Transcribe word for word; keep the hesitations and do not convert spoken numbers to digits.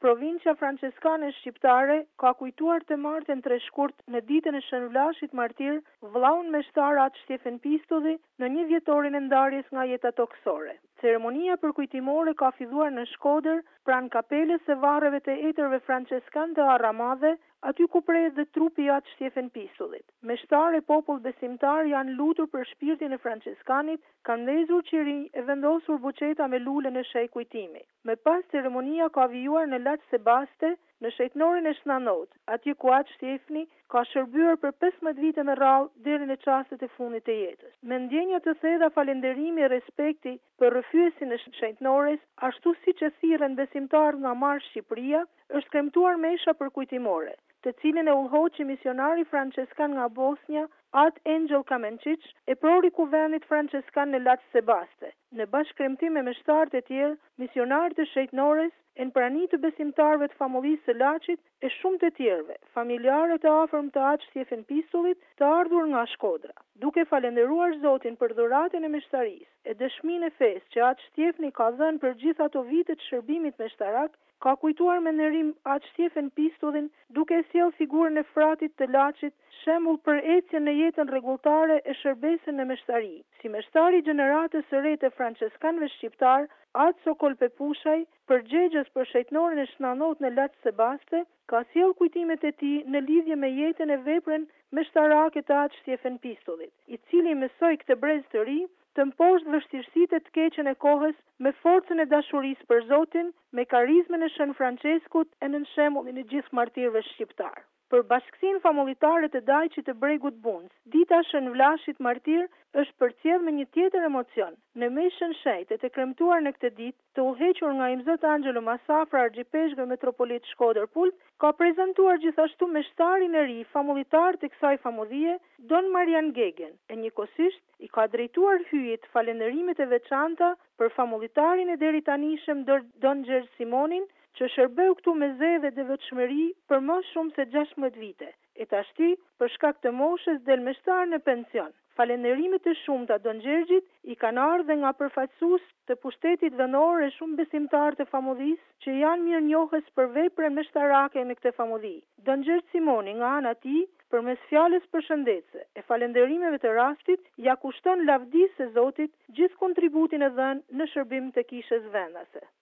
Provincia Franceskane Shqiptare ka kujtuar të martën tre shkurt në ditën e Shënvllashit martir vllaun meshtar Atë Shtjefen Pistulli në një vjetorin e ndarjes nga jeta toksore. Ceremonia përkujtimore ka filluar në Shkodër, pranë kapelës së varreve të etërve franceskan të Arramadhe, aty ku prehet dhe trupi i Atë Shtjefen Pistullit. Meshtar e popull besimtar janë lutur për shpirtin e franceskanit, kanë ndezur qiri e vendosur buqeta me lule në shej kujtimi. Me pas ceremonia ka vijuar në Laç Sebaste, në shetënorin e Shnanot, atje ku Atë Shtjefni ka shërbyer për pesëmbëdhjetë vite me radhë deri në çastet e fundit të jetës. Me ndjenja të thella falënderimi e respekti për rrëfyesin e shetënores, ashtu siç e thirrën besimtarët nga Marsh Shqipëria, është kremtuar mesha përkujtimore, të cilin e udhëhoqi misionari franceskan nga Bosnia, Atë Angel Kamenčić, e prori kuvendit franceskan në Laç Sebaste. Në bashkëkremtim me meshtarët e tjerë, misionarët e shetënores, e në prani të besimtarëve të famullisë së Laçit e shumë të tjerëve, familjarë të afërm të Atë Shtjefen Pistullit, të ardhur nga Shkodra. Duke falenderuar Zotin për dhuratën e meshtarisë, e dëshminë e fesë që Atë Shtjefni ka dhënë për gjithë ato vite të shërbimit meshtarak, ka kujtuar me nderim Atë Shtjefen Pistullin, duke sjell figurën e fratit të Laçit, shembull për ecjen në jetën rregulltare e shërbesën në meshtari. Si meshtari i gjeneratës së re të franceskanëve shqiptar, Atë Sokol Pepushaj, përgjegjës për shetënorin e Shnanot në Laç Sebaste, ka sjell kujtimet e tij në lidhje me jetën e veprën meshtarake të Atë Shtjefen Pistullit, i cili mësoi këtë brez të ri të mposhtë vështirësitë e të keqen e kohës me forcën e dashurisë për Zotin, me karizmën e Shën Franceskut e nën shembullin e gjithë martirëve shqiptar. Për bashkësinë famulitare të Dajçit të Bregut Bunc, dita e Shënvllashit martir është përcjell me një tjetër emocion. Në meshën shenjtë të kremtuar në këtë ditë, të udhëhequr nga Imzot Angelo Masafra, argjipeshgër metropolit Shkodër Pult, ka prezantuar gjithashtu meshtarin e ri famulitar të kësaj famullie, Don Marian Gegen, e njëkohësisht i ka drejtuar hyjet falënderimet e veçanta për famulitarin e deri tanishëm Don Gjergj Simonin, që shërbeu këtu me zë dhe devotshmëri për më shumë se gjashtëmbëdhjetë vite. E tashti, për shkak të moshës, del meshtar në pension. Falënderimet e shumta Don Gjergjit i kanë ardhur nga përfaqësues të pushtetit vendor e shumë besimtarë të famullisë që janë mirënjohës për veprën meshtarake në këtë famulli. Don Gjergj Simoni nga ana e tij, përmes fjalës përshëndetëse e falënderimeve të rastit, ja kushton lavdisë së Zotit gjithë kontributin e dhënë në shërbim të kishës vendase.